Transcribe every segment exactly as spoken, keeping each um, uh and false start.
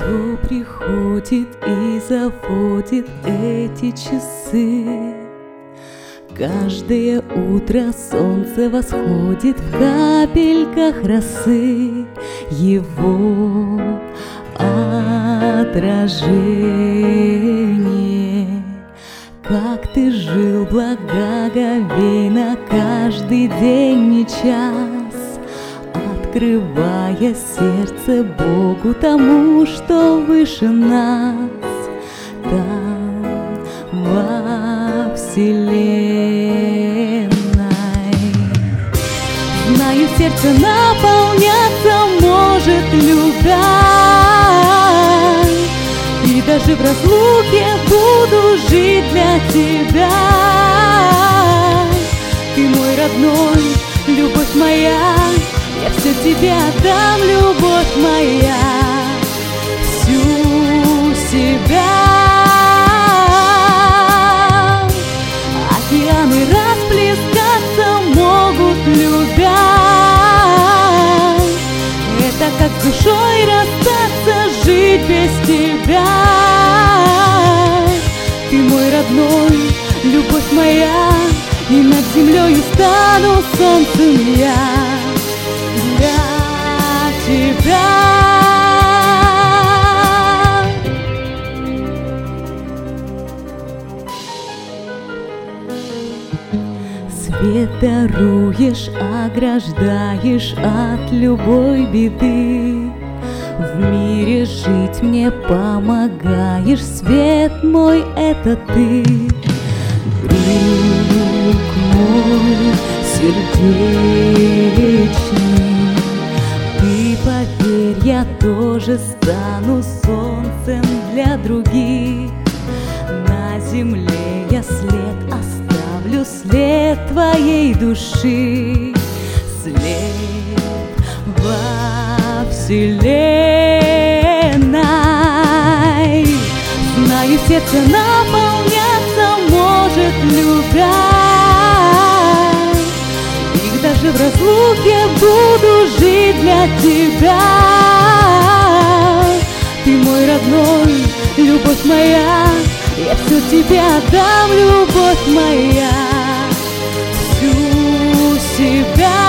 Кто приходит и заводит эти часы? Каждое утро солнце восходит в капельках росы. Его отражение. Как ты жил благоговейно каждый день и час, открывая сердце Богу, тому, что выше нас, там, во вселенной. Знаю, сердце наполняться может любя, и даже в разлуке буду жить для тебя. Ты мой родной, любовь моя, я все тебе отдам, любовь моя, всю себя. Океаны расплескаться могут, любя. Это как с душой расстаться, жить без тебя. Ты мой родной, любовь моя, и над землею стану солнцем я для тебя. Свет даруешь, ограждаешь от любой беды. В мире жить мне помогаешь, свет мой — это ты. Друг мой сердечный, ты поверь, я тоже стану солнцем для других. На земле я след оставлю, след твоей души, след во вселенной. Знаю, сердце наполняться может любя, и даже в разлуке буду жить для тебя. Ты мой родной, любовь моя, я все тебе отдам, любовь моя, всю себя.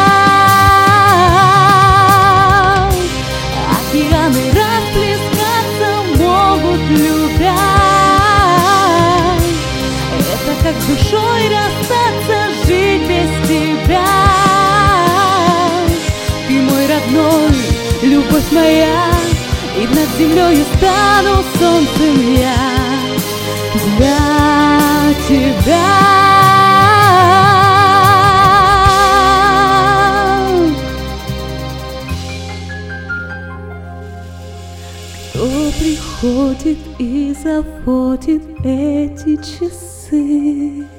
Океаны расплескаться могут, любя. Это как с душой расстаться, жить без тебя. Ты мой родной, любовь моя, и над землею стану солнцем я для тебя. Кто приходит и заводит эти часы?